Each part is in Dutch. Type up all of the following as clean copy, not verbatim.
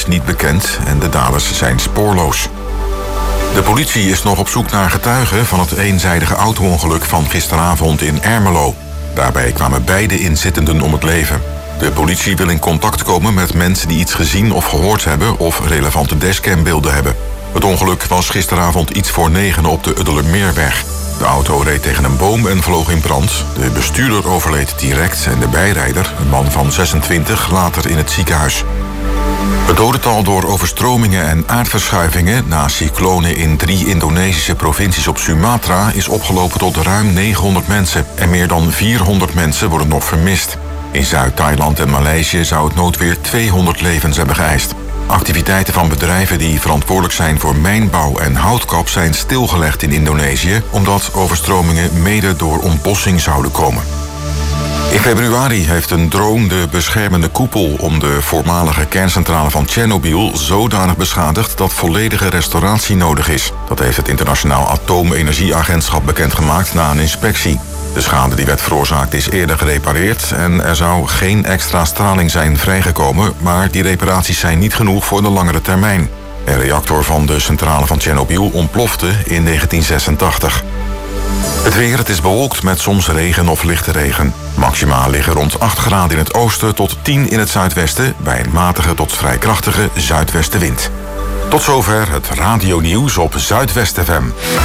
niet bekend en de daders zijn spoorloos. De politie is nog op zoek naar getuigen van het eenzijdige auto-ongeluk van gisteravond in Ermelo. Daarbij kwamen beide inzittenden om het leven. De politie wil in contact komen met mensen die iets gezien of gehoord hebben of relevante dashcambeelden hebben. Het ongeluk was gisteravond iets voor 9 op de Uddelermeerweg. De auto reed tegen een boom en vloog in brand. De bestuurder overleed direct en de bijrijder, een man van 26, later in het ziekenhuis. Het dodental door overstromingen en aardverschuivingen na cyclonen in 3 Indonesische provincies op Sumatra is opgelopen tot ruim 900 mensen en meer dan 400 mensen worden nog vermist. In Zuid-Thailand en Maleisië zou het noodweer 200 levens hebben geëist. Activiteiten van bedrijven die verantwoordelijk zijn voor mijnbouw en houtkap zijn stilgelegd in Indonesië, omdat overstromingen mede door ontbossing zouden komen. In februari heeft een drone de beschermende koepel om de voormalige kerncentrale van Tsjernobyl zodanig beschadigd dat volledige restauratie nodig is. Dat heeft het Internationaal Atoomenergieagentschap bekendgemaakt na een inspectie. De schade die werd veroorzaakt is eerder gerepareerd en er zou geen extra straling zijn vrijgekomen, maar die reparaties zijn niet genoeg voor de langere termijn. Een reactor van de centrale van Tsjernobyl ontplofte in 1986. Het weer, het is bewolkt met soms regen of lichte regen. Maxima liggen rond 8 graden in het oosten tot 10 in het zuidwesten bij een matige tot vrij krachtige zuidwestenwind. Tot zover het radionieuws op Zuidwest FM.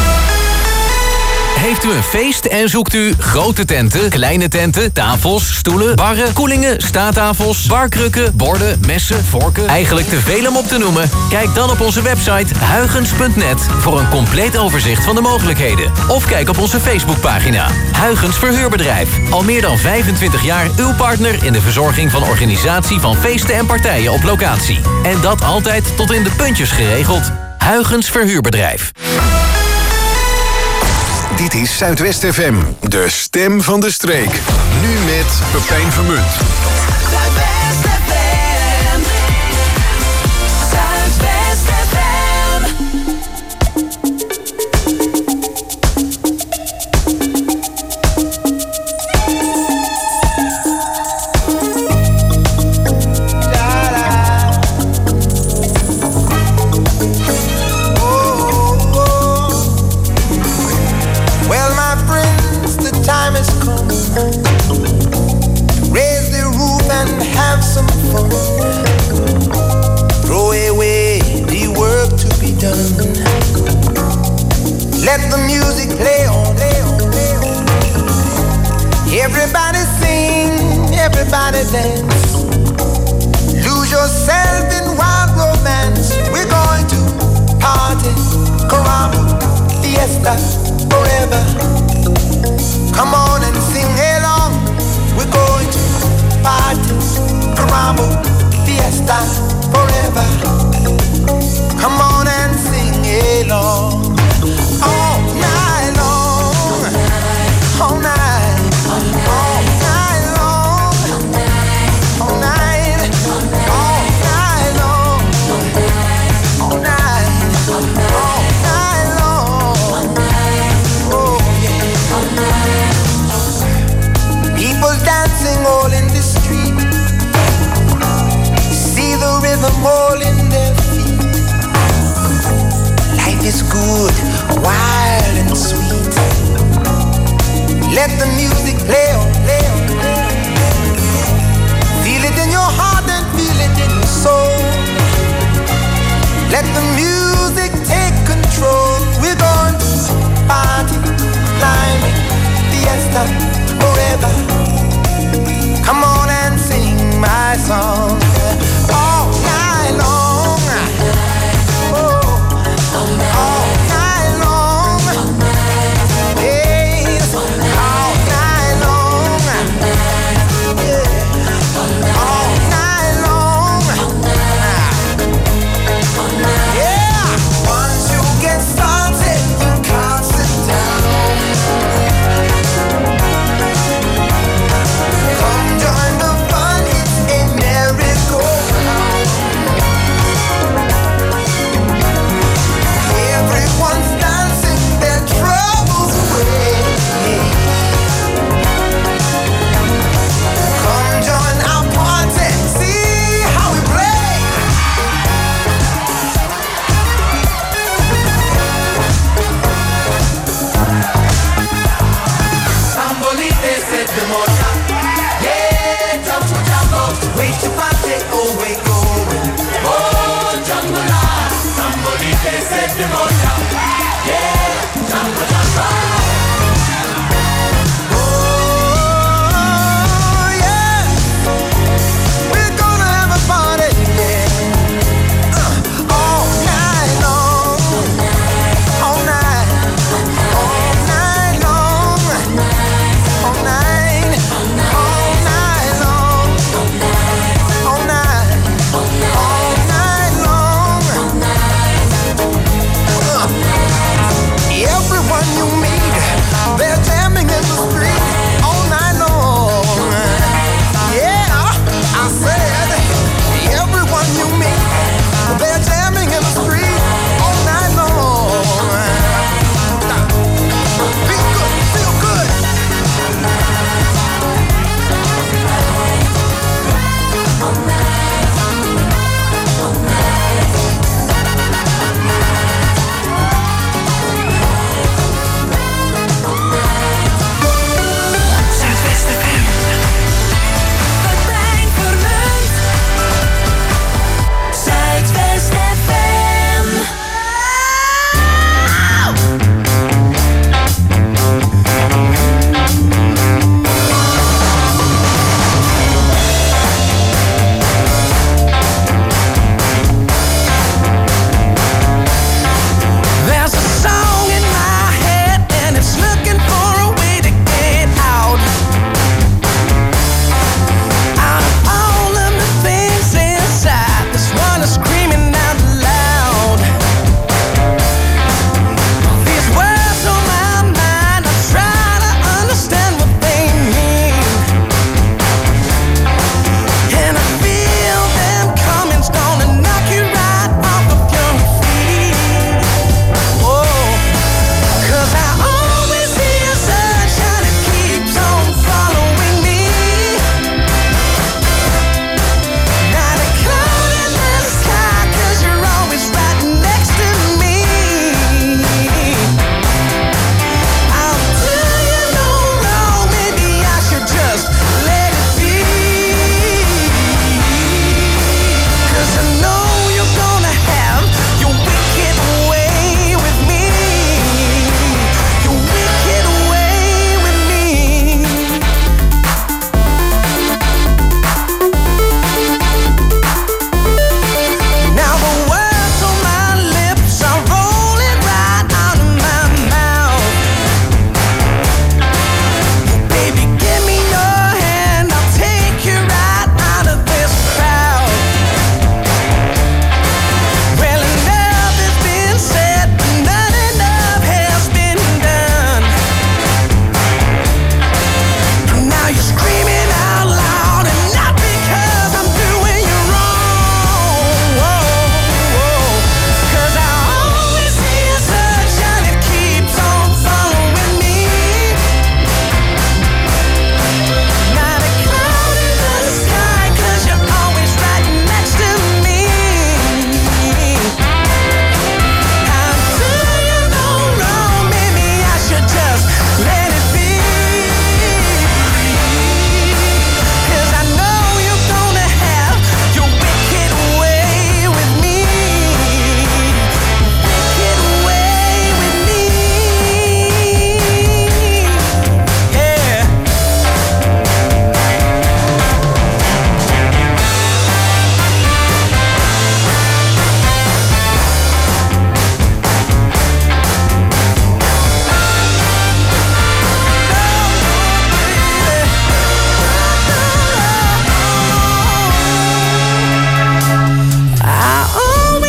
Heeft u een feest en zoekt u grote tenten, kleine tenten, tafels, stoelen, barren, koelingen, staattafels, barkrukken, borden, messen, vorken? Eigenlijk te veel om op te noemen? Kijk dan op onze website huygens.net voor een compleet overzicht van de mogelijkheden. Of kijk op onze Facebookpagina. Huygens Verhuurbedrijf. Al meer dan 25 jaar uw partner in de verzorging van organisatie van feesten en partijen op locatie. En dat altijd tot in de puntjes geregeld. Huygens Verhuurbedrijf. Dit is Zuidwest FM, de stem van de streek. Nu met Pepijn Vermunt. Zuidwest FM. Zuidwest FM. Time has come to raise the roof and have some fun. Throw away the work to be done. Let the music play on. Everybody sing, everybody dance. Lose yourself in wild romance. We're going to party, caramba, fiesta, forever. Come on and sing along. We're going to party, caramba, fiesta, forever. Come on and sing along. All night long. All night. All night long. All night. All night long. All night. All night long. Oh yeah. People dancing all in the street. See the rhythm all in there.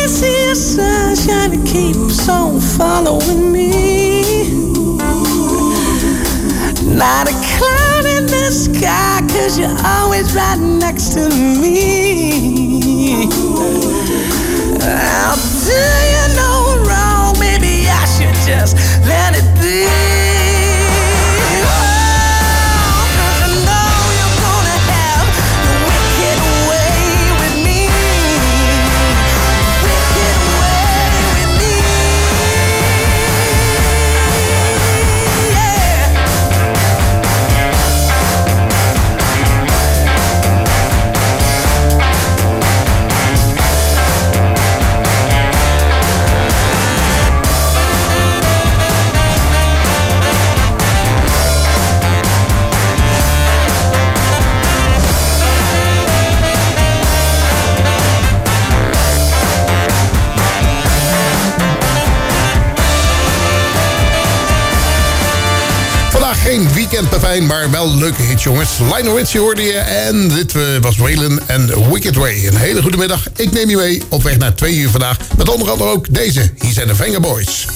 see a sunshine that keeps on following me. Not a cloud in the sky, 'cause you're always right next to me. I'll do you no wrong, maybe I should just let it be. Geen weekend Pepijn, maar wel leuke hits, jongens. Lionel Richie hoorde je en dit was Waylon en Wicked Way. Een hele goede middag. Ik neem je mee op weg naar 2 uur vandaag. Met onder andere ook deze. Hier zijn de Venga Boys.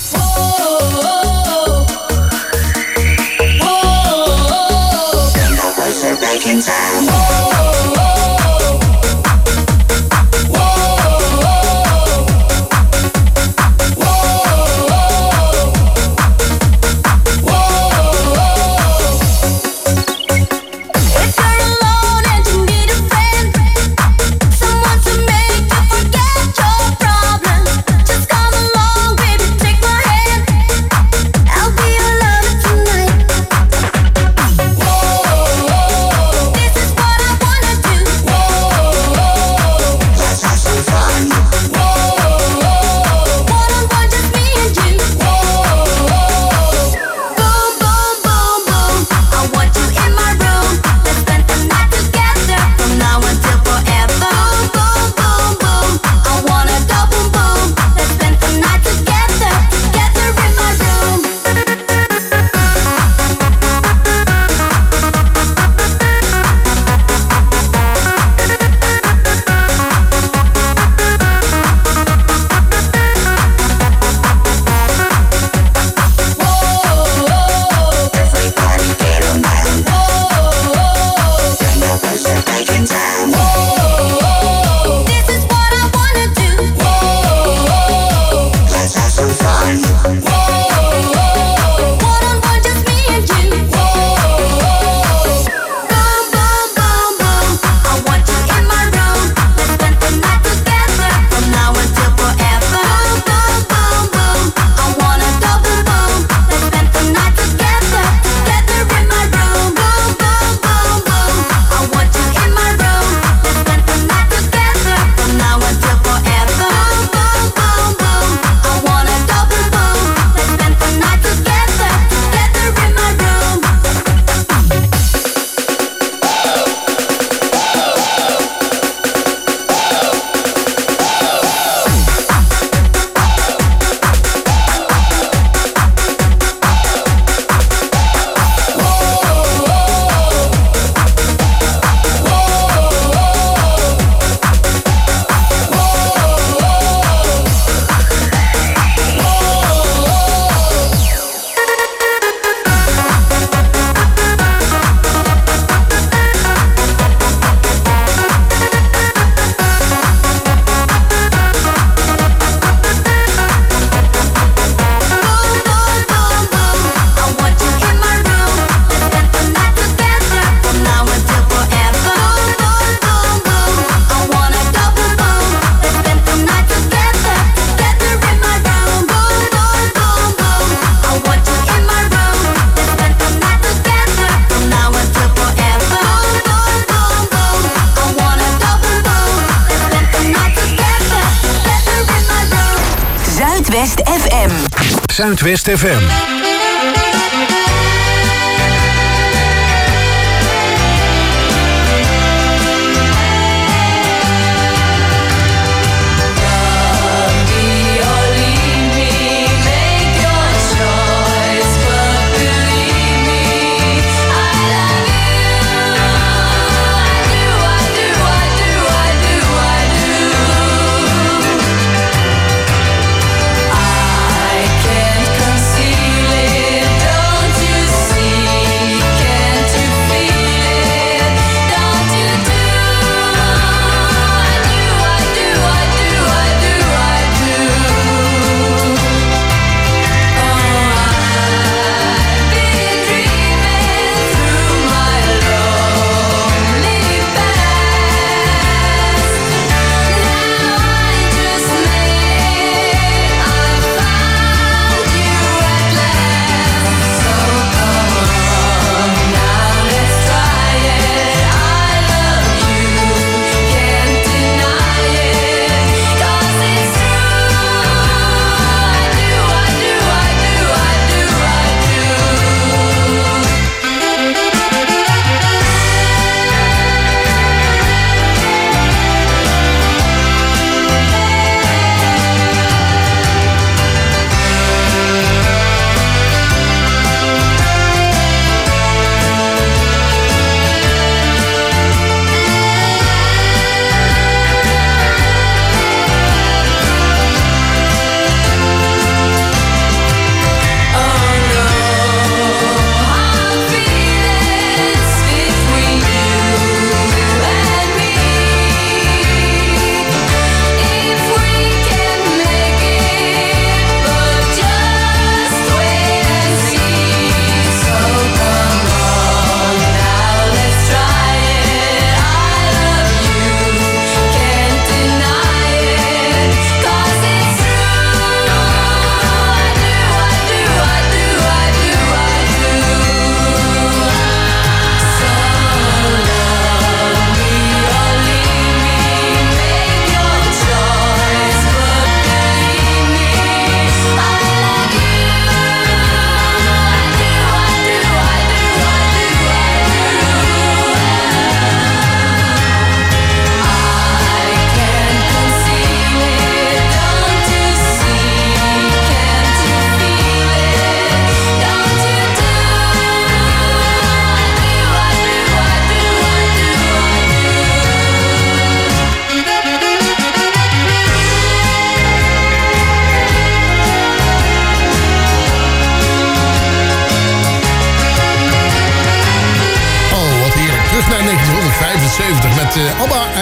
Zuidwest FM. Zuidwest FM.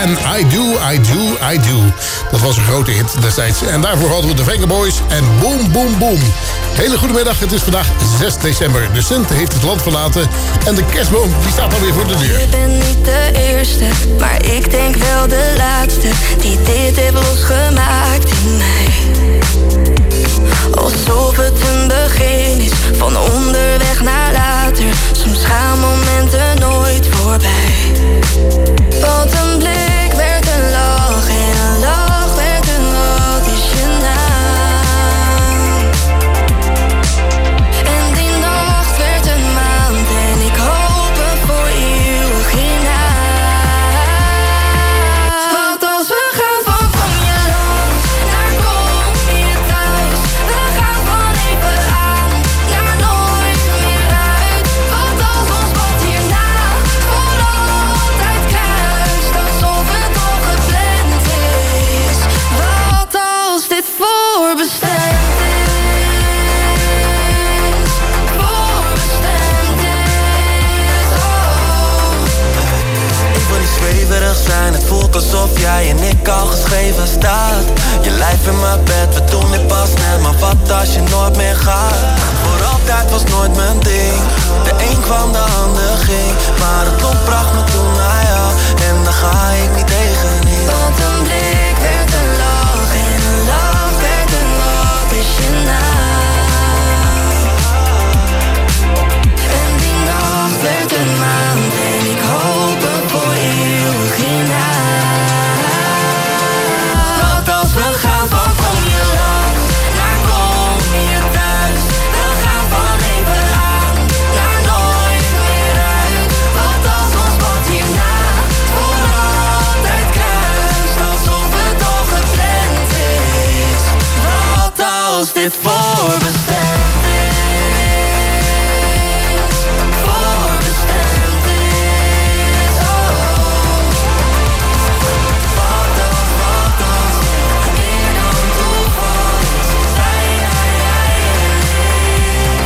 en I Do. Dat was een grote hit destijds. En daarvoor hadden we de Vengaboys en Boom Boom Boom. Hele goede middag, het is vandaag 6 december. De Sint heeft het land verlaten en de kerstboom die staat alweer voor de deur. Je bent niet de eerste, maar ik denk wel de laatste die dit heeft losgemaakt in mij. Alsof het een begin is, van onderweg naar later. Soms gaan momenten nooit voorbij. Want een blik werd een lach en een lach werd een wat is je naam. En die nacht werd een maand en ik hoop voor eeuwig hierna. Want als we gaan van je langs naar kom je thuis. We gaan van even aan naar nooit meer uit. Want als ons pad hierna voor altijd kruist, alsof het al gepland is. Wat als dit voorbestemd is? Voorbestemd is, oh. Ik wil niet zweverig zijn, het voelt alsof jij en ik al geschreven staat. Je lijf in mijn bed, we doen dit pas net, maar wat als je nooit meer gaat? Voor altijd was nooit mijn ding, de een kwam, de ander ging. Maar het lot bracht me toen naar jou, en daar ga ik niet tegenin. Want een blik werd een lach en een lach werd een wat is je naam. En die nacht werd een maand en ik hoop voor eeuwig hierna. Want als we gaan van kom je langs naar kom je thuis. We gaan van even aan naar nooit meer uit. Want als ons pad hierna voor altijd kruist, alsof het al gepland is. Wat als dit voorbestemd is? Voorbestemd is, oh. Wat als meer dan toeval is? Wij en ik.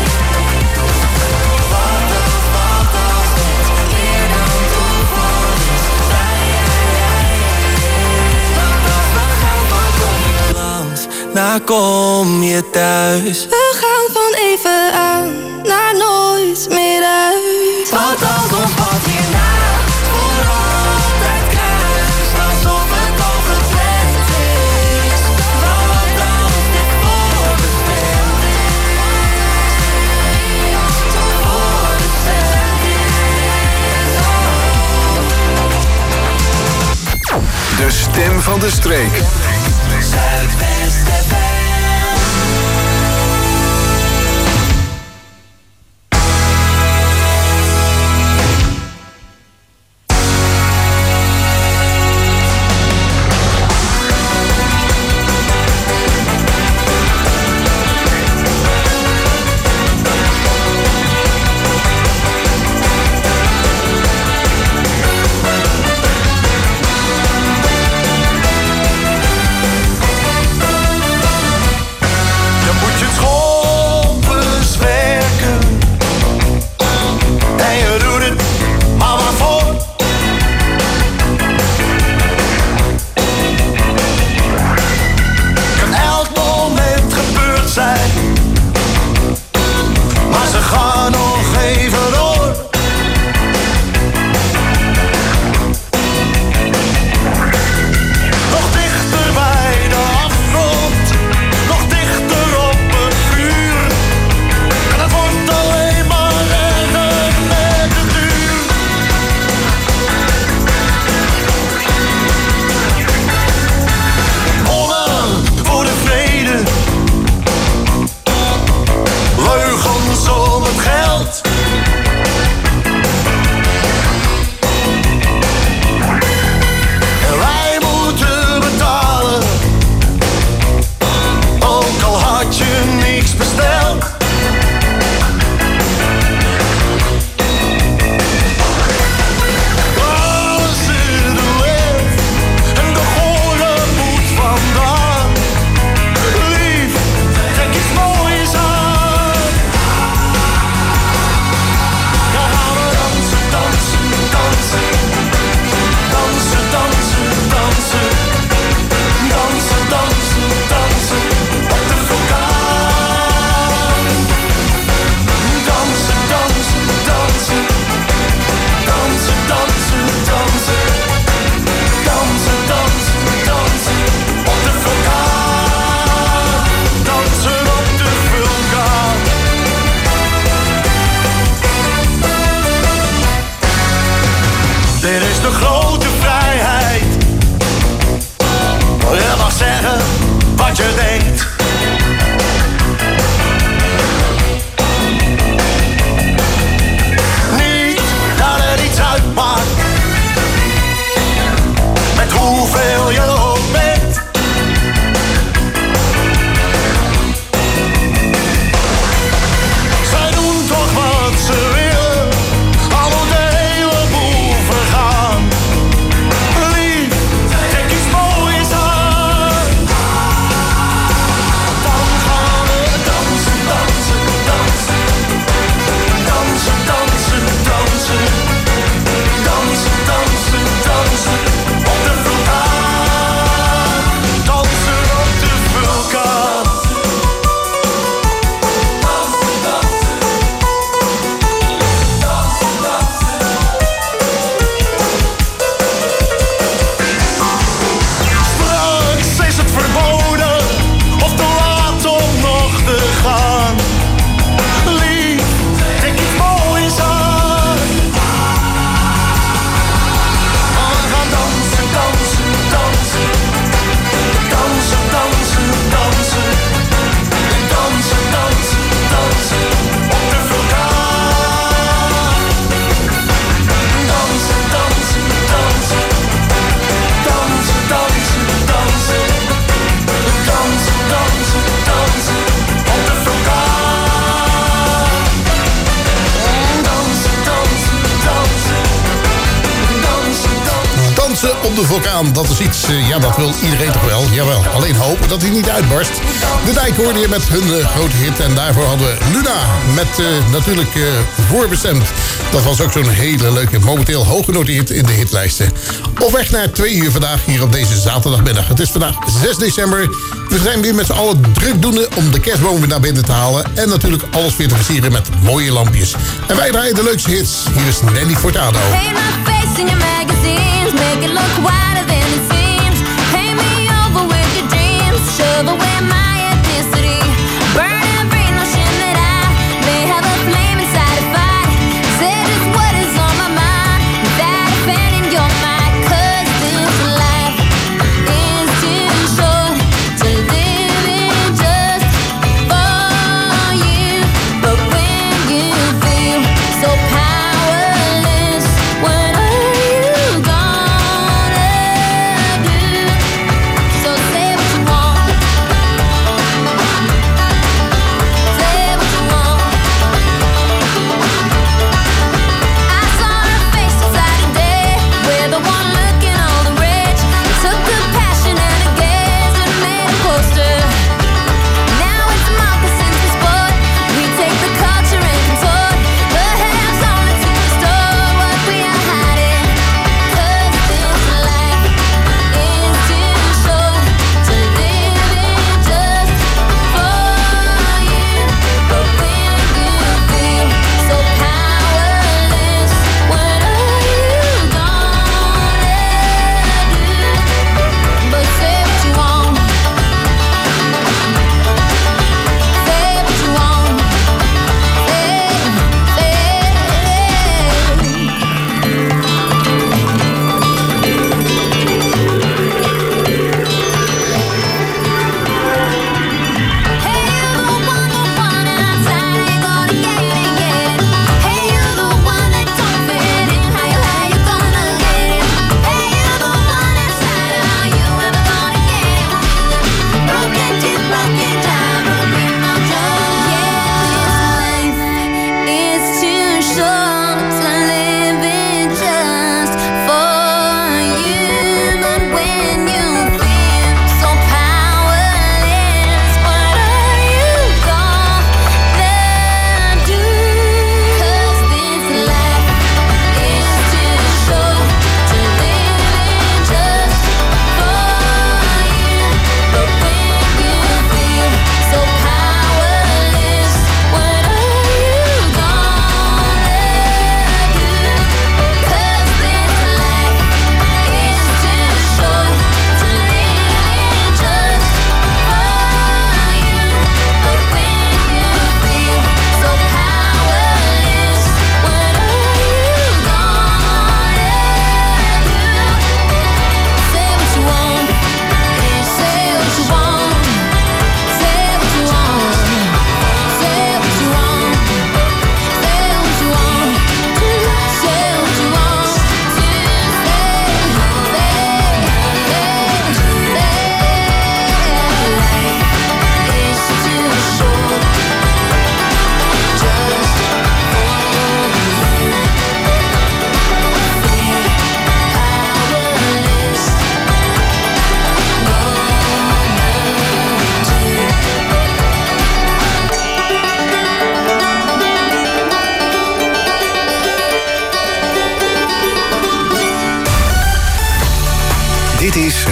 Wat als meer dan toeval is? Wij en ik. Wat als we gaan van kom je Langs, naar kom je thuis. We gaan van even aan naar nooit meer uit. Wat als ons pad hierna voor altijd kruist, alsof het al gepland is. Wat als dit voorbestemd is? Voorbestemd is, oh. De stem van de streek. Zuidwest FM. wat je denkt. Niet dat het iets uitmaakt met hoeveel je ook bent. Zij doen toch wat ze willen, al moet de hele boel vergaan. Lief, denk iets moois aan. Dan gaan we dansen, dansen, dansen. Dansen, dansen, dansen. Dansen, dansen, dansen. Op de vulkaan. Dansen op de vulkaan. Straks is het verboden of te laat om nog te gaan. Lief, denk iets moois aan. We gaan dansen, dansen, dansen. Dansen, dansen, dansen. Dansen, dansen, dansen. Op de vulkaan. Dansen, dansen, dansen. Dansen, dansen, dansen. Dansen, dansen, dansen. Op de vulkaan. Dansen, dansen, dansen. Dansen, dansen. Dansen op de vulkaan, dat is iets, ja, dat wil iedereen toch wel. Jawel, alleen hopen dat hij niet uitbarst. De Dijk hoorde je met hun grote hit. En daarvoor hadden we Luna met natuurlijk Voorbestemd. Dat was ook zo'n hele leuke, momenteel hooggenoteerd in de hitlijsten. Op weg naar 2 uur vandaag hier op deze zaterdagmiddag. Het is vandaag 6 december. We zijn weer met z'n allen drukdoende om de kerstboom weer naar binnen te halen. En natuurlijk alles weer te versieren met mooie lampjes. En wij draaien de leukste hits. Hier is Nelly Furtado. Paint my face in your magazines, make it look wider than it seems. Paint me over with your dreams, shove away my ethnicity. Burn every notion that I may have a flame inside a fight. Say just what is on my mind, without offending your mind. 'Cause this life is too short to live in just for you. But when you feel so powerless, when are you gonna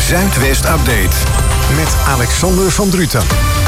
Zuidwest Update. Met Alexander van Druten.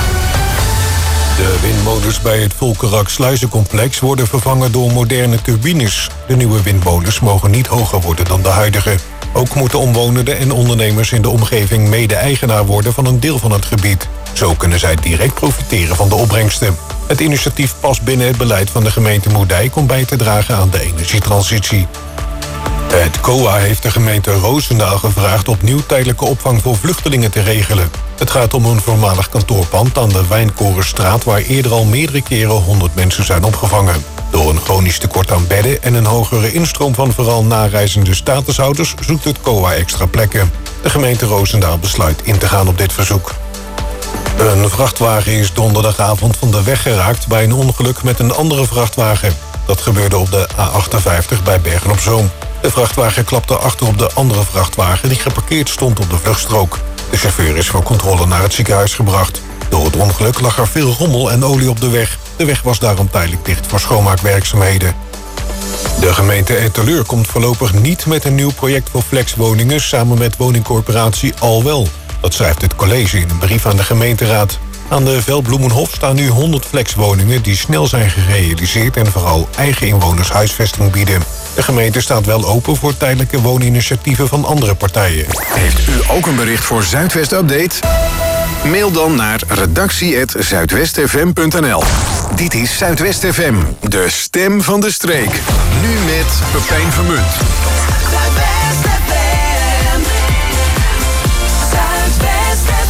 De windmolens bij het Volkerak-sluizencomplex worden vervangen door moderne turbines. De nieuwe windmolens mogen niet hoger worden dan de huidige. Ook moeten omwonenden en ondernemers in de omgeving mede-eigenaar worden van een deel van het gebied. Zo kunnen zij direct profiteren van de opbrengsten. Het initiatief past binnen het beleid van de gemeente Moerdijk om bij te dragen aan de energietransitie. Het COA heeft de gemeente Roosendaal gevraagd opnieuw tijdelijke opvang voor vluchtelingen te regelen. Het gaat om een voormalig kantoorpand aan de Wijnkorenstraat waar eerder al meerdere keren 100 mensen zijn opgevangen. Door een chronisch tekort aan bedden en een hogere instroom van vooral nareizende statushouders zoekt het COA extra plekken. De gemeente Roosendaal besluit in te gaan op dit verzoek. Een vrachtwagen is donderdagavond van de weg geraakt bij een ongeluk met een andere vrachtwagen. Dat gebeurde op de A58 bij Bergen-op-Zoom. De vrachtwagen klapte achter op de andere vrachtwagen die geparkeerd stond op de vluchtstrook. De chauffeur is voor controle naar het ziekenhuis gebracht. Door het ongeluk lag er veel rommel en olie op de weg. De weg was daarom tijdelijk dicht voor schoonmaakwerkzaamheden. De gemeente Etteleur komt voorlopig niet met een nieuw project voor flexwoningen samen met woningcorporatie Alwel. Dat schrijft het college in een brief aan de gemeenteraad. Aan de Veldbloemenhof staan nu 100 flexwoningen die snel zijn gerealiseerd en vooral eigen inwoners huisvesting bieden. De gemeente staat wel open voor tijdelijke wooninitiatieven van andere partijen. Heeft u ook een bericht voor Zuidwest Update? Mail dan naar redactie@zuidwestfm.nl. Dit is Zuidwest FM, de stem van de streek. Nu met Pepijn Vermunt. Zuidwest FM. Zuidwest FM.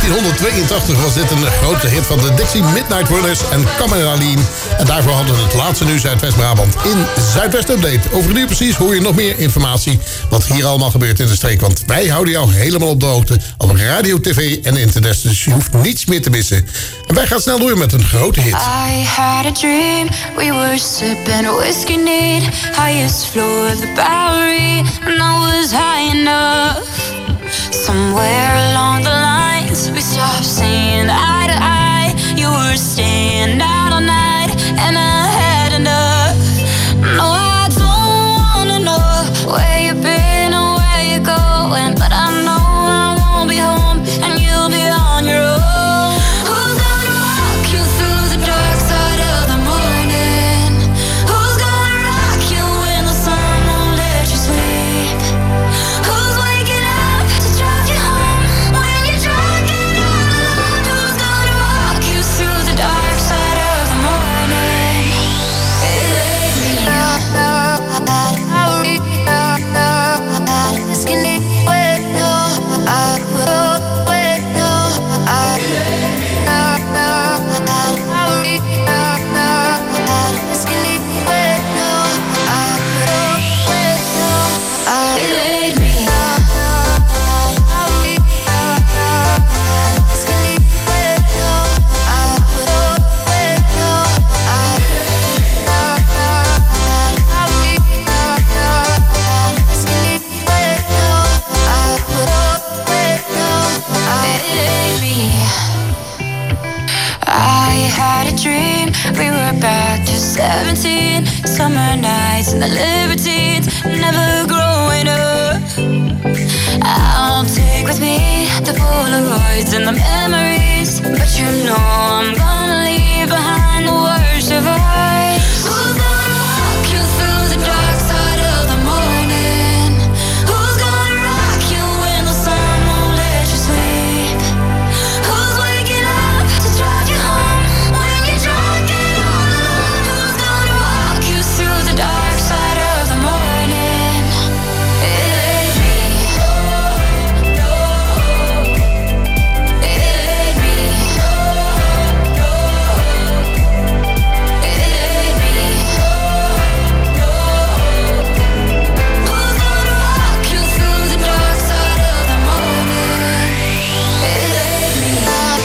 1982 was dit een grote hit van de Dixie Midnight Runners en Kammeralien. En daarvoor hadden we het laatste nieuws uit West-Brabant in Zuidwest Update. Over een uur precies hoor je nog meer informatie wat hier allemaal gebeurt in de streek. Want wij houden jou helemaal op de hoogte op radio, tv en internet. Dus je hoeft niets meer te missen. En wij gaan snel door met een grote hit. I had a dream, we were sipping a whiskey neat, highest floor of the Bowery, and I was high enough. Somewhere along the lines, we stopped seeing eye to eye. You were staying out all night, and I had enough. No, I don't wanna know where you've been or where you're going, but I know I won't be home, and you'll be on your own. Who's gonna walk you through the dark side of the morning? Who's gonna rock you when the sun won't let you sleep? Who's waking up to drive you home when you're drunk and all alone? Who's gonna walk you through the dark side of the morning? We were back to 17, summer nights and the libertines, never growing up. I'll take with me the Polaroids and the memories, but you know I'm gonna leave behind the worst of us. Who's gonna walk you through the dark side of the morning? Who's gonna rock you when the sun won't let you sleep? Who's waking up to drive you home when you're drunk and all alone? Who's gonna walk you through the dark side of the morning? It ain't me. It ain't me. It ain't me. Who's gonna walk you through the dark side of the morning? It ain't me.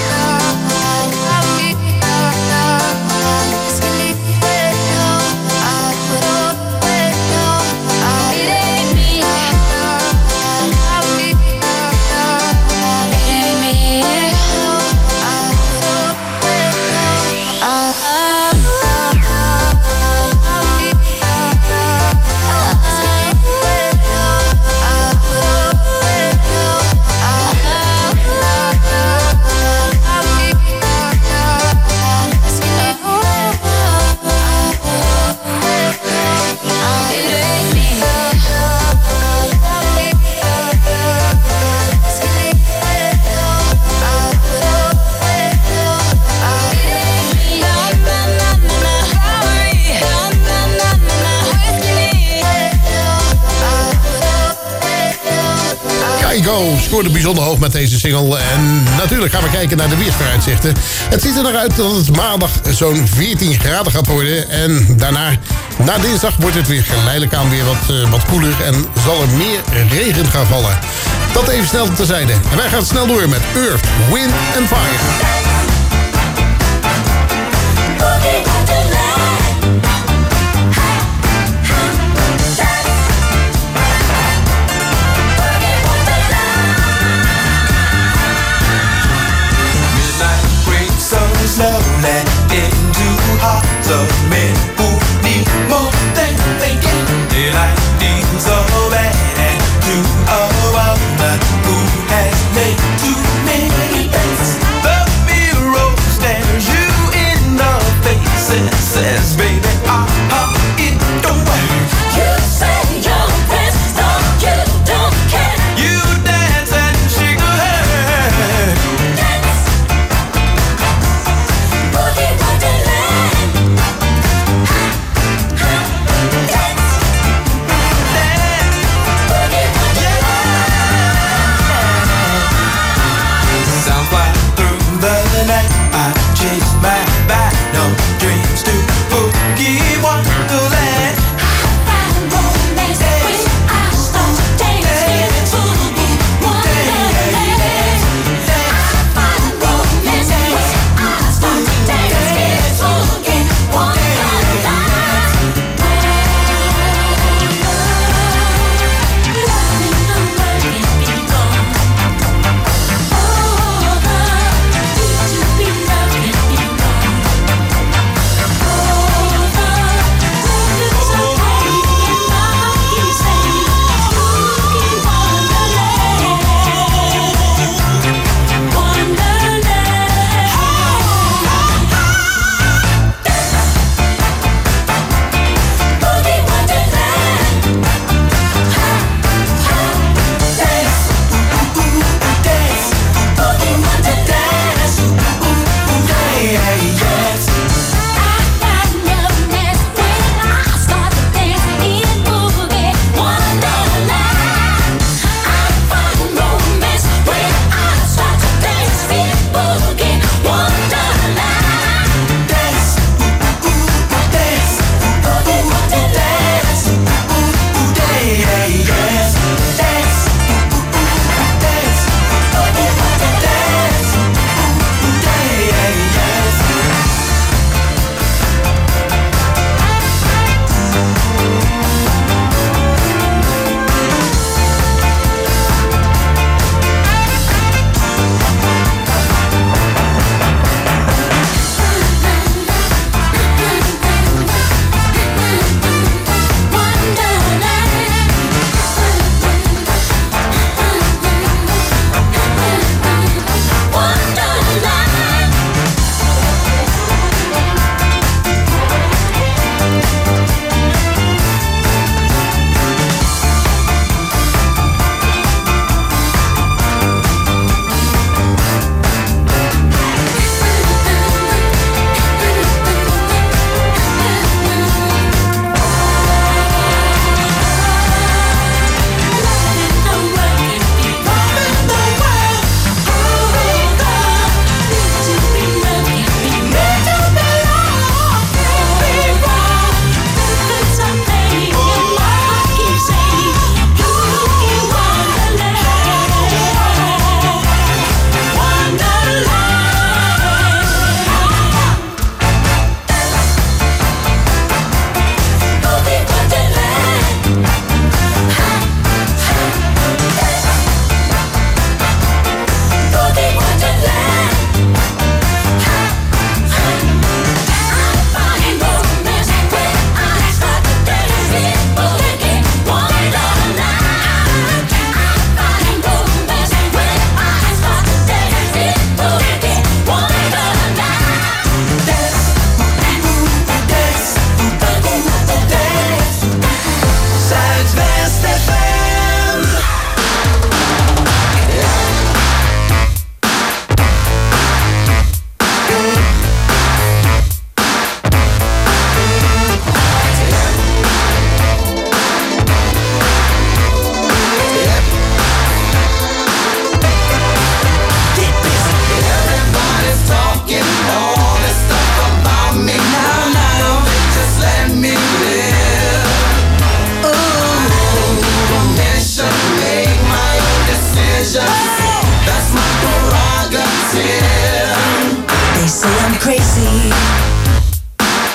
Scoorde bijzonder hoog met deze single. En natuurlijk gaan we kijken naar de weersvooruitzichten. Het ziet er naar uit dat het maandag zo'n 14 graden gaat worden. En daarna, na dinsdag, wordt het weer geleidelijk aan weer wat koeler. En zal er meer regen gaan vallen. Dat even snel terzijde. En wij gaan snel door met Earth, Wind and Fire. Slowly into hearts of men who need more than they get. Daylight needs a man to a woman who has made too many mistakes. Love me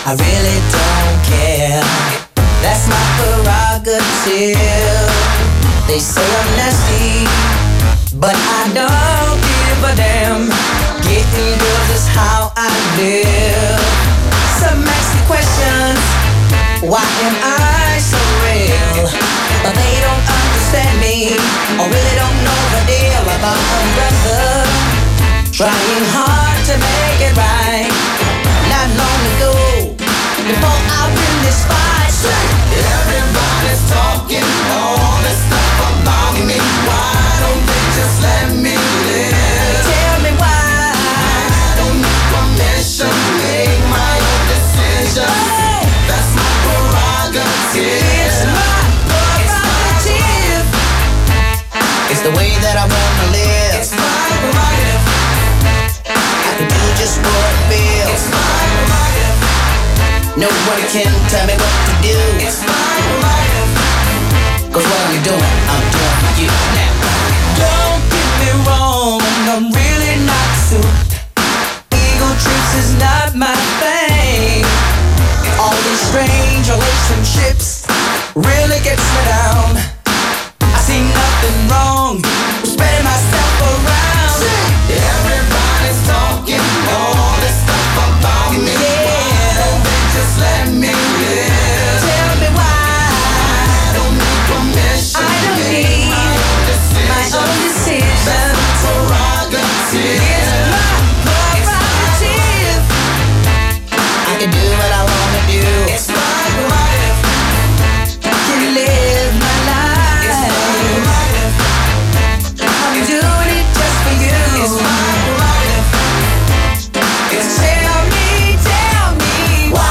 I really don't care. That's my prerogative. They say I'm nasty, but I don't give a damn. Getting girls is how I live. Some ask me questions, why am I so real? But they don't understand me, or really don't know the deal about a brother trying hard to make it right. Not long ago, before I win this fight, everybody's talking all this stuff about me. Why don't they just let me live? Tell me why. I don't need permission, make my own decision. Oh. That's my prerogative. It's my prerogative. It's the way that I wanna live. It's my prerogative. I can do just what I feel. It's my prerogative. Nobody can tell me what to do. It's my prerogative. 'Cause what I'm doing for you now. Don't get me wrong, I'm really not suited. Ego trips is not my thing. All these strange relationships really gets me down. I see nothing wrong with spreading myself around. Everybody's talking all this stuff about me. Yeah. Just let me live. Tell me why. I don't need permission. I don't need my own decision. That's my prerogative. It's my prerogative. I can do what I wanna do. It's my prerogative. I can live my life. It's my prerogative. I'm doing it just for you. It's my prerogative. It's tell me why.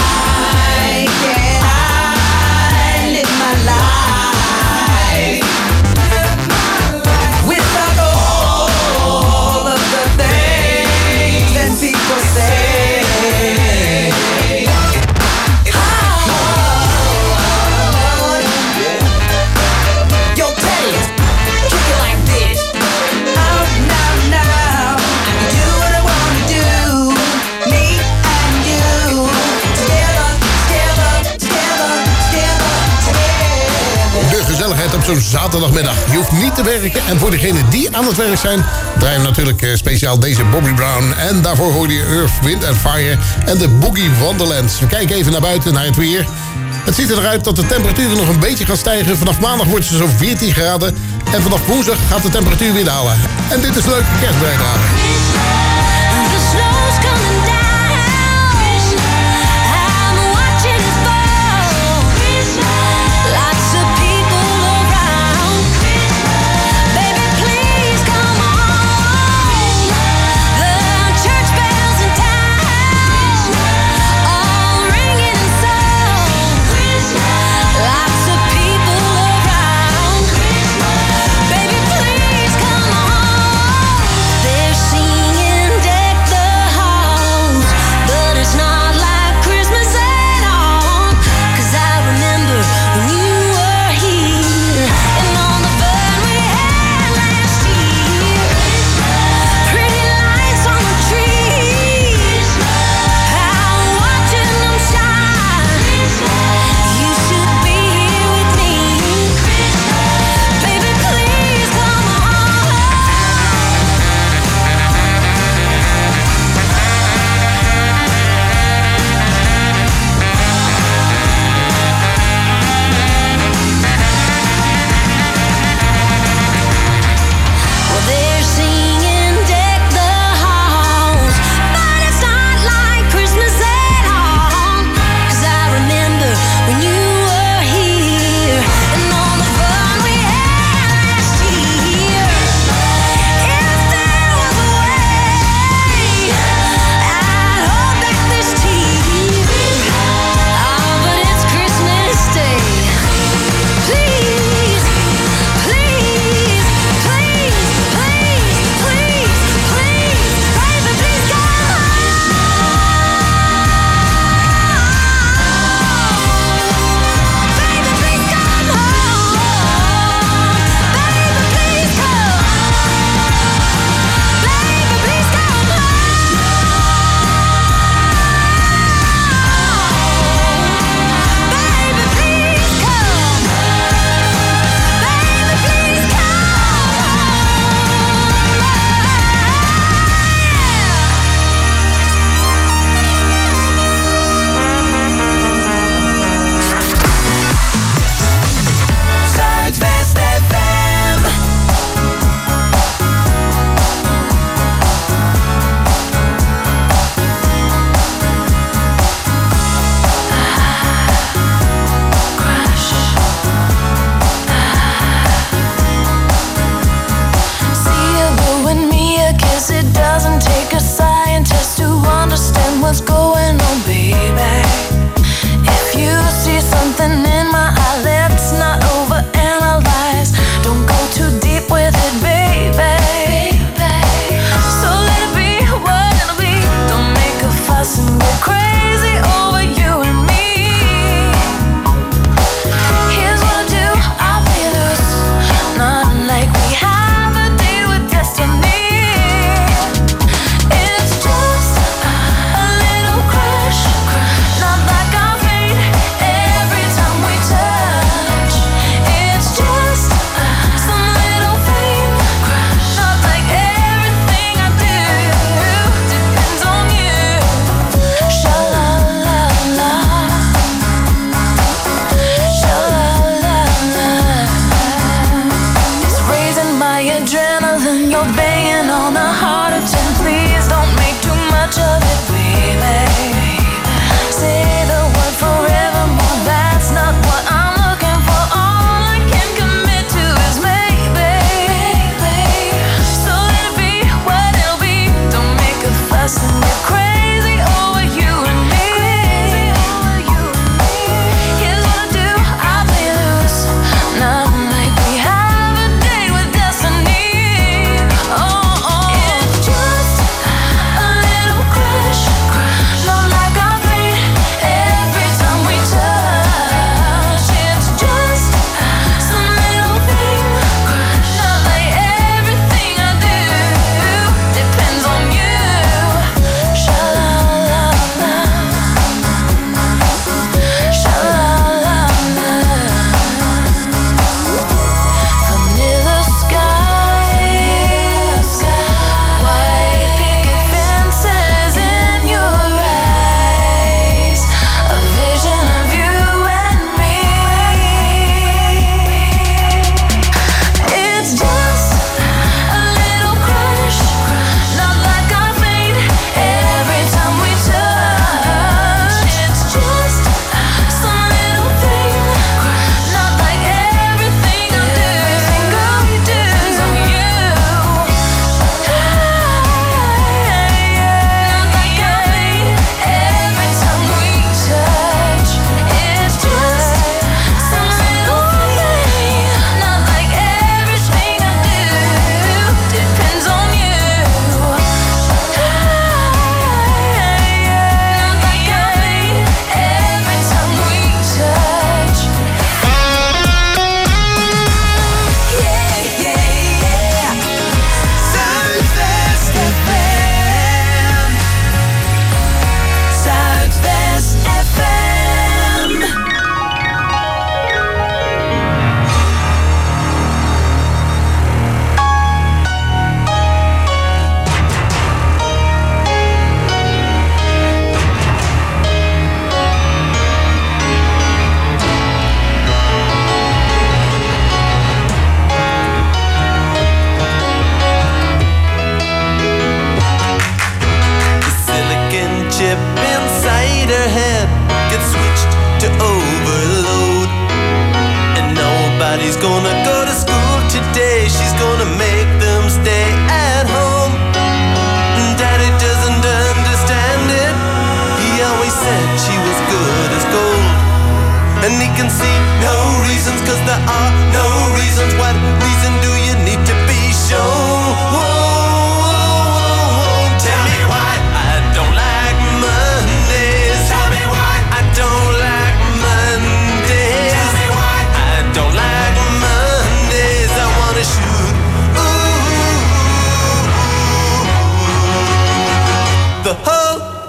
Op zo'n zaterdagmiddag. Je hoeft niet te werken. En voor degenen die aan het werk zijn, draaien we natuurlijk speciaal deze Bobby Brown. En daarvoor hoorde je Earth, Wind and Fire en de Boogie Wonderland. We kijken even naar buiten, naar het weer. Het ziet eruit dat de temperaturen nog een beetje gaan stijgen. Vanaf maandag wordt het zo'n 14 graden. En vanaf woensdag gaat de temperatuur weer dalen. En dit is leuke kerstbijdrage. There seems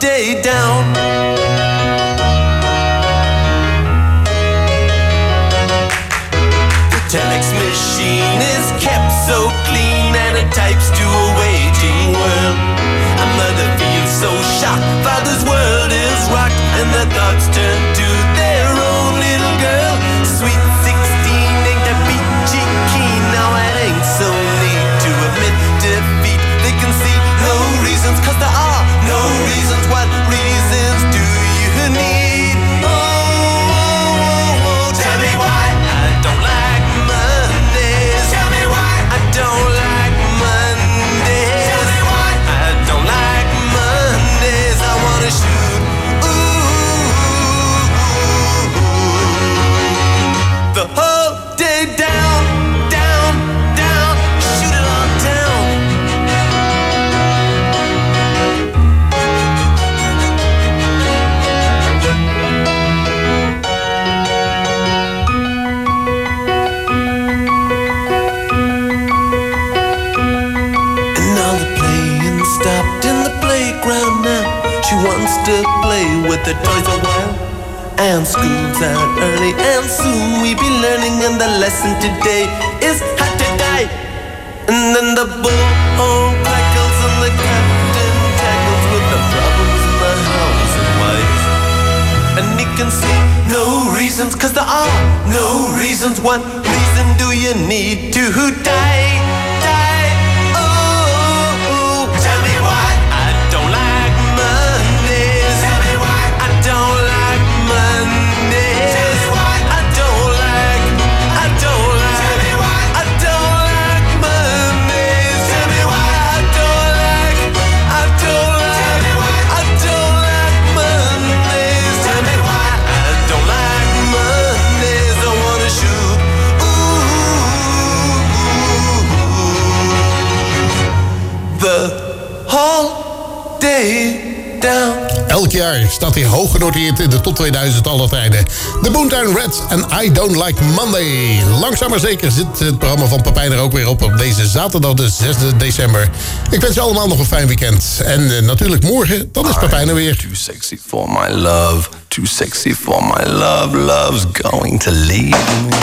day down. The telex machine is kept so clean and it types to a waiting world. A mother feels so shocked, father's world is rocked, and their thoughts turn to their own little girl. Sweet 16 ain't that peachy keen. Now it ain't so neat to admit defeat. They can see no reasons, cause there are no reasons. What reasons do you need? Oh, tell me why I don't like Mondays. Tell me why I don't like Mondays. Tell me why I don't like Mondays. I wanna shoot. The whole day down, down, down. Shoot it on down. And now the playing stopped in the playground now. She wants to play with the toys a while. And school's out early, and soon we be learning. And the lesson today is how to die. And then the bullhorn crackles and the captain tackles with the problems in the house and wife. And he can see no reasons, cause there are no reasons. What reason do you need to die? Die, oh, tell me why I don't like Mondays. Tell me why I don't like Mondays. Tell me why I don't like, I don't like. Tell me why I don't like Mondays. Tell me why I don't like, I don't like. Tell me why I don't like Mondays. Tell me why I don't like Mondays. I wanna shoot. The whole day down. Elk jaar staat hij hoog genoteerd in de top 2000 aller tijden. De Boomtown Rats en I Don't Like Monday. Langzaam maar zeker zit het programma van Pepijn er ook weer op deze zaterdag de 6e december. Ik wens je allemaal nog een fijn weekend. En natuurlijk morgen, dan is Pepijn er weer. Too sexy for my love, too sexy for my love. Love's going to leave me.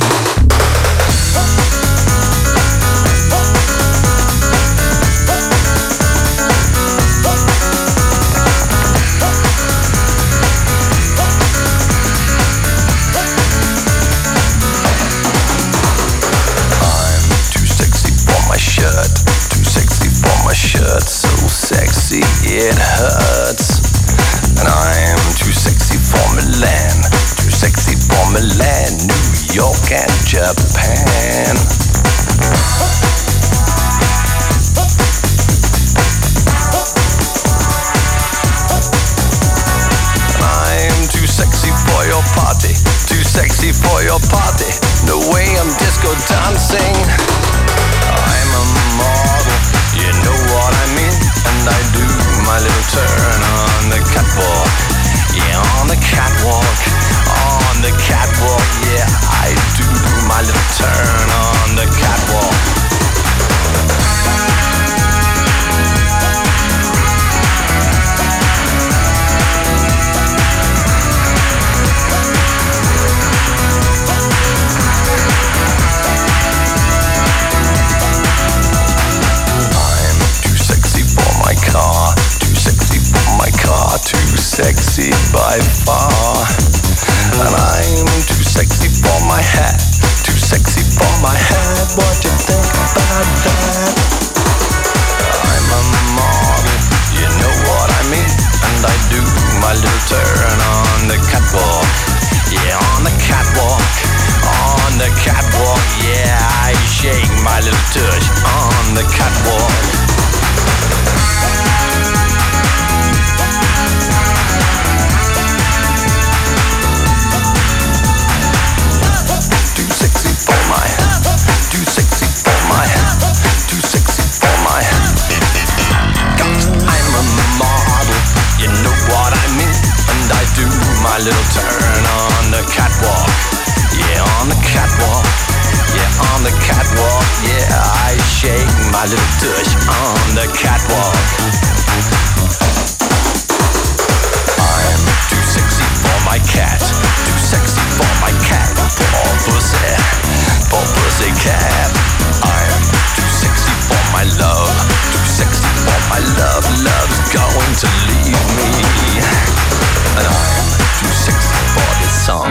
Shirt so sexy it hurts, and I'm too sexy for Milan, too sexy for Milan, New York and Japan. I'm too sexy for your party, too sexy for your party. No way I'm disco dancing. I'm a model, you know what I mean. And I do my little turn on the catwalk. Yeah, on the catwalk, on the catwalk. Yeah, I do my little turn on the catwalk. Too sexy by far. And I'm too sexy for my hat, too sexy for my hat. What do you think about that? I'm a model, you know what I mean. And I do my little turn on the catwalk. Yeah, on the catwalk, on the catwalk. Yeah, I shake my little tush on the catwalk. My little turn on the catwalk. Yeah, on the catwalk. Yeah, on the catwalk. Yeah, I shake my little tush on the catwalk. love's going to leave me. And I'm too sexy for this song.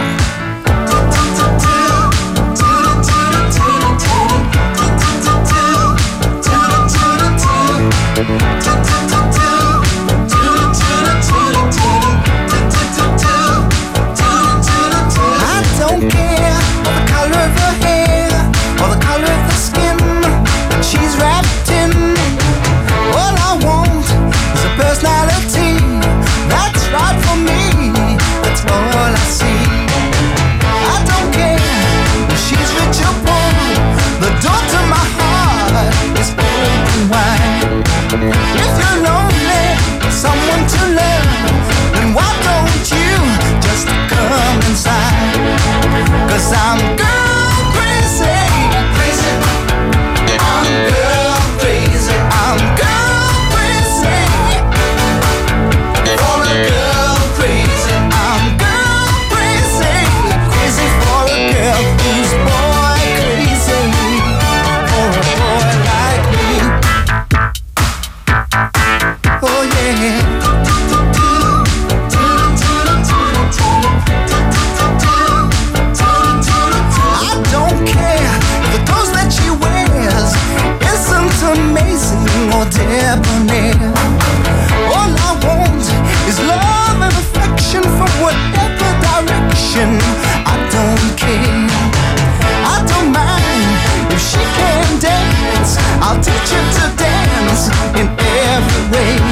I don't care for the color of her hair or the color of the skin that she's wrapped in. All I want is a personality that's right for me. That's all I see. I don't care if she's rich or poor. The door to my heart is open wide. If you're lonely, someone to love, then why don't you just come inside? 'Cause I'm